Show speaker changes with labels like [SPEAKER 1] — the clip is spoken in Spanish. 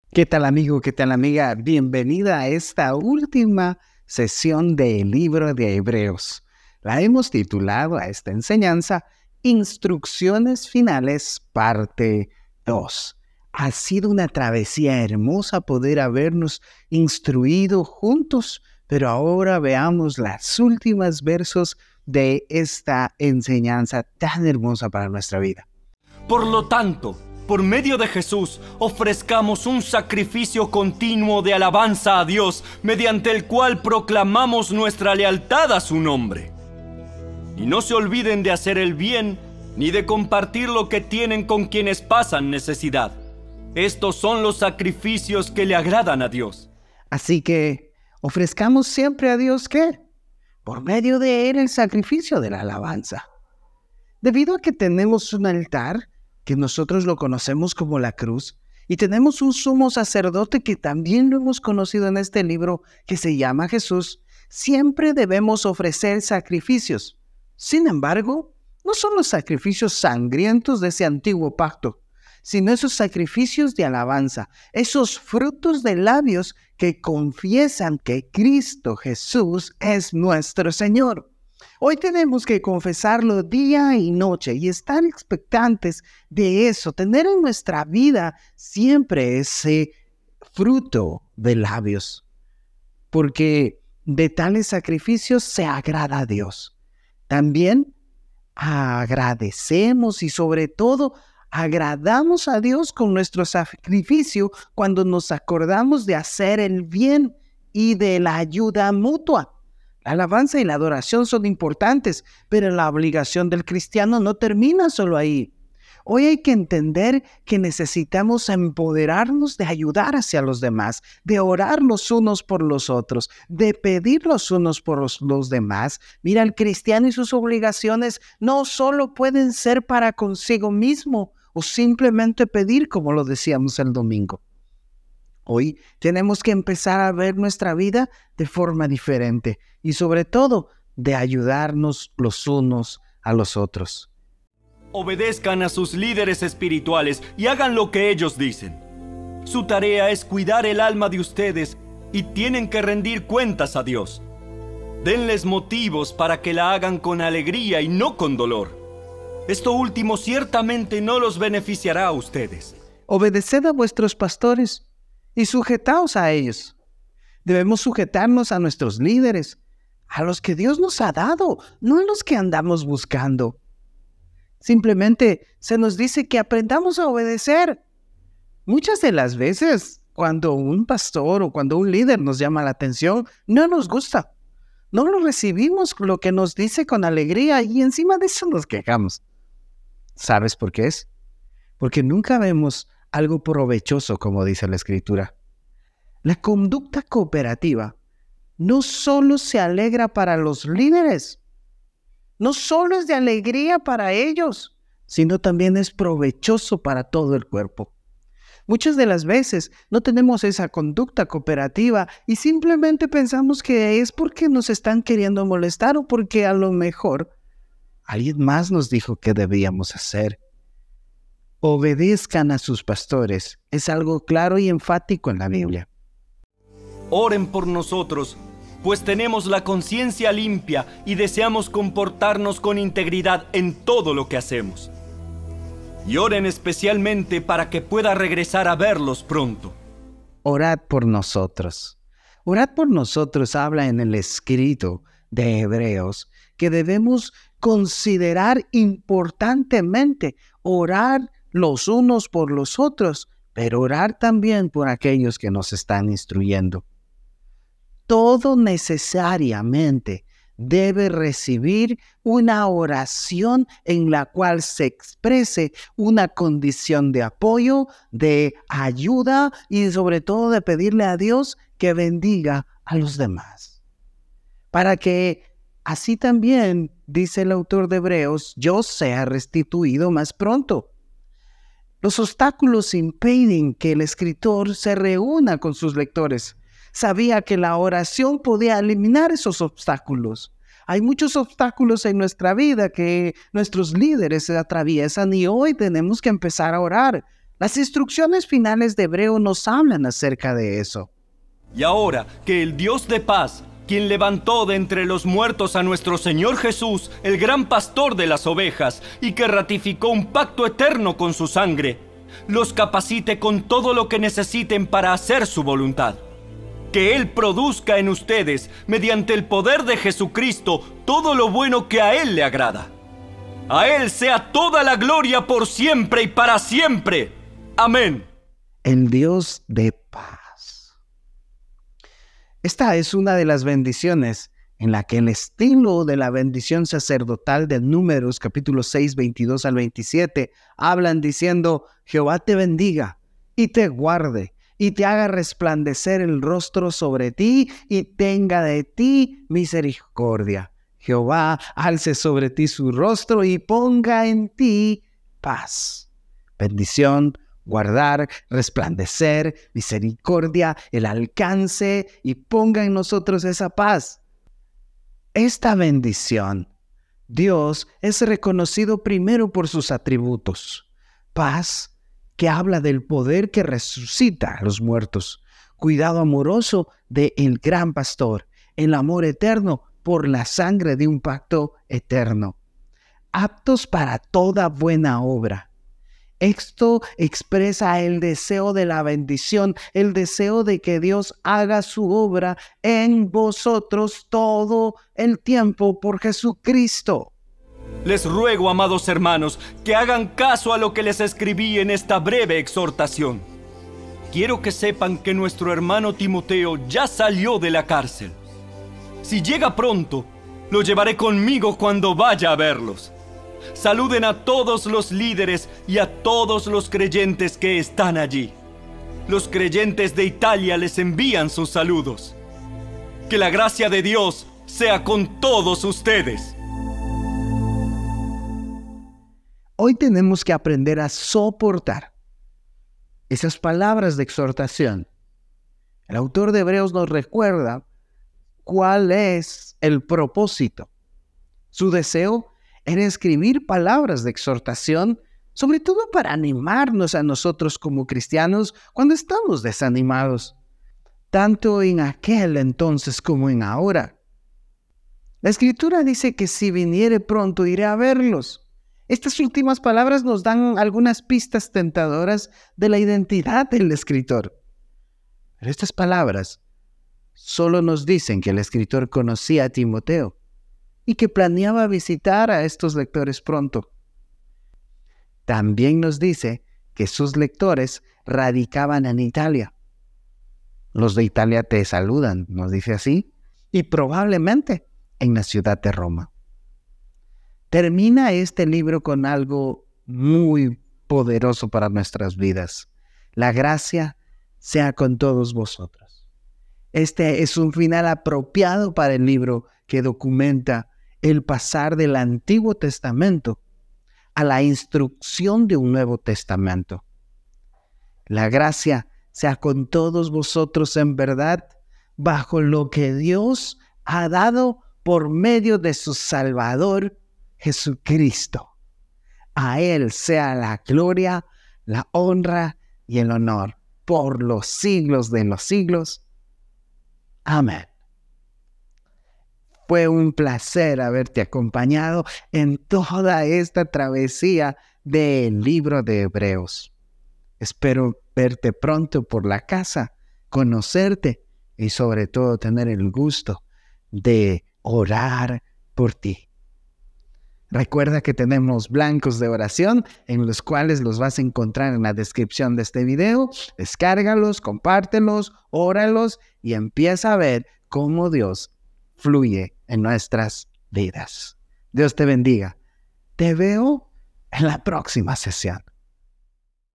[SPEAKER 1] ¿Qué tal amigo? ¿Qué tal amiga? Bienvenida a esta última sesión del libro de Hebreos. La hemos titulado a esta enseñanza Instrucciones Finales, parte 2. Ha sido una travesía hermosa poder habernos instruido juntos, pero ahora veamos los últimos versos de esta enseñanza tan hermosa para nuestra vida.
[SPEAKER 2] Por lo tanto, por medio de Jesús, ofrezcamos un sacrificio continuo de alabanza a Dios, mediante el cual proclamamos nuestra lealtad a su nombre. Y no se olviden de hacer el bien, ni de compartir lo que tienen con quienes pasan necesidad. Estos son los sacrificios que le agradan a Dios.
[SPEAKER 1] Así que ofrezcamos siempre a Dios, ¿qué? Por medio de Él el sacrificio de la alabanza. Debido a que tenemos un altar, que nosotros lo conocemos como la cruz, y tenemos un sumo sacerdote que también lo hemos conocido en este libro, que se llama Jesús, siempre debemos ofrecer sacrificios. Sin embargo, no son los sacrificios sangrientos de ese antiguo pacto, sino esos sacrificios de alabanza, esos frutos de labios que confiesan que Cristo Jesús es nuestro Señor. Hoy tenemos que confesarlo día y noche y estar expectantes de eso, tener en nuestra vida siempre ese fruto de labios, porque de tales sacrificios se agrada a Dios. También agradecemos y sobre todo agradamos a Dios con nuestro sacrificio cuando nos acordamos de hacer el bien y de la ayuda mutua. La alabanza y la adoración son importantes, pero la obligación del cristiano no termina solo ahí. Hoy hay que entender que necesitamos empoderarnos de ayudar hacia los demás, de orar los unos por los otros, de pedir los unos por los demás. Mira, el cristiano y sus obligaciones no solo pueden ser para consigo mismo o simplemente pedir, como lo decíamos el domingo. Hoy tenemos que empezar a ver nuestra vida de forma diferente y sobre todo de ayudarnos los unos a los otros.
[SPEAKER 2] Obedezcan a sus líderes espirituales y hagan lo que ellos dicen. Su tarea es cuidar el alma de ustedes y tienen que rendir cuentas a Dios. Denles motivos para que la hagan con alegría y no con dolor. Esto último ciertamente no los beneficiará a ustedes.
[SPEAKER 1] Obedeced a vuestros pastores y sujetaos a ellos. Debemos sujetarnos a nuestros líderes, a los que Dios nos ha dado, no a los que andamos buscando. Simplemente se nos dice que aprendamos a obedecer. Muchas de las veces, cuando un pastor o cuando un líder nos llama la atención, no nos gusta. No lo recibimos lo que nos dice con alegría y encima de eso nos quejamos. ¿Sabes por qué es? Porque nunca vemos algo provechoso, como dice la Escritura. La conducta cooperativa no solo se alegra para los líderes, no solo es de alegría para ellos, sino también es provechoso para todo el cuerpo. Muchas de las veces no tenemos esa conducta cooperativa y simplemente pensamos que es porque nos están queriendo molestar o porque a lo mejor alguien más nos dijo que debíamos hacer. Obedezcan a sus pastores. Es algo claro y enfático en la Biblia.
[SPEAKER 2] Oren por nosotros, pues tenemos la conciencia limpia y deseamos comportarnos con integridad en todo lo que hacemos. Y oren especialmente para que pueda regresar a verlos pronto.
[SPEAKER 1] Orad por nosotros. Orad por nosotros habla en el escrito de Hebreos que debemos considerar importantemente orar los unos por los otros, pero orar también por aquellos que nos están instruyendo. Todo necesariamente debe recibir una oración en la cual se exprese una condición de apoyo, de ayuda y sobre todo de pedirle a Dios que bendiga a los demás. Para que así también, dice el autor de Hebreos, yo sea restituido más pronto. Los obstáculos impiden que el escritor se reúna con sus lectores. Sabía que la oración podía eliminar esos obstáculos. Hay muchos obstáculos en nuestra vida que nuestros líderes se atraviesan y hoy tenemos que empezar a orar Las instrucciones finales de Hebreo nos hablan acerca de eso.
[SPEAKER 2] Y ahora que el Dios de paz, quien levantó de entre los muertos a nuestro Señor Jesús, el gran pastor de las ovejas, y que ratificó un pacto eterno con su sangre, los capacite con todo lo que necesiten para hacer su voluntad. Que Él produzca en ustedes, mediante el poder de Jesucristo, todo lo bueno que a Él le agrada. A Él sea toda la gloria por siempre y para siempre. Amén.
[SPEAKER 1] El Dios de paz. Esta es una de las bendiciones en la que el estilo de la bendición sacerdotal de Números, capítulo 6, 22 al 27, hablan diciendo: Jehová te bendiga y te guarde, y te haga resplandecer el rostro sobre ti, y tenga de ti misericordia. Jehová alce sobre ti su rostro y ponga en ti paz. Bendición, guardar, resplandecer, misericordia, el alcance, y ponga en nosotros esa paz. Esta bendición, Dios es reconocido primero por sus atributos. Paz, que habla del poder que resucita a los muertos. Cuidado amoroso del gran pastor. El amor eterno por la sangre de un pacto eterno. Aptos para toda buena obra. Esto expresa el deseo de la bendición, el deseo de que Dios haga su obra en vosotros todo el tiempo por Jesucristo.
[SPEAKER 2] Les ruego, amados hermanos, que hagan caso a lo que les escribí en esta breve exhortación. Quiero que sepan que nuestro hermano Timoteo ya salió de la cárcel. Si llega pronto, lo llevaré conmigo cuando vaya a verlos. Saluden a todos los líderes y a todos los creyentes que están allí. Los creyentes de Italia les envían sus saludos. Que la gracia de Dios sea con todos ustedes.
[SPEAKER 1] Hoy tenemos que aprender a soportar esas palabras de exhortación. El autor de Hebreos nos recuerda cuál es el propósito. Su deseo era escribir palabras de exhortación, sobre todo para animarnos a nosotros como cristianos cuando estamos desanimados, tanto en aquel entonces como en ahora. La Escritura dice que si viniere pronto iré a verlos. Estas últimas palabras nos dan algunas pistas tentadoras de la identidad del escritor. Pero estas palabras solo nos dicen que el escritor conocía a Timoteo y que planeaba visitar a estos lectores pronto. También nos dice que sus lectores radicaban en Italia. Los de Italia te saludan, nos dice así, y probablemente en la ciudad de Roma. Termina este libro con algo muy poderoso para nuestras vidas. La gracia sea con todos vosotros. Este es un final apropiado para el libro que documenta el pasar del Antiguo Testamento a la instrucción de un Nuevo Testamento. La gracia sea con todos vosotros en verdad, bajo lo que Dios ha dado por medio de su Salvador Jesucristo. A Él sea la gloria, la honra y el honor por los siglos de los siglos. Amén. Fue un placer haberte acompañado en toda esta travesía del libro de Hebreos. Espero verte pronto por la casa, conocerte y sobre todo tener el gusto de orar por ti. Recuerda que tenemos blancos de oración en los cuales los vas a encontrar en la descripción de este video. Descárgalos, compártelos, óralos y empieza a ver cómo Dios fluye en nuestras vidas. Dios te bendiga. Te veo en la próxima sesión.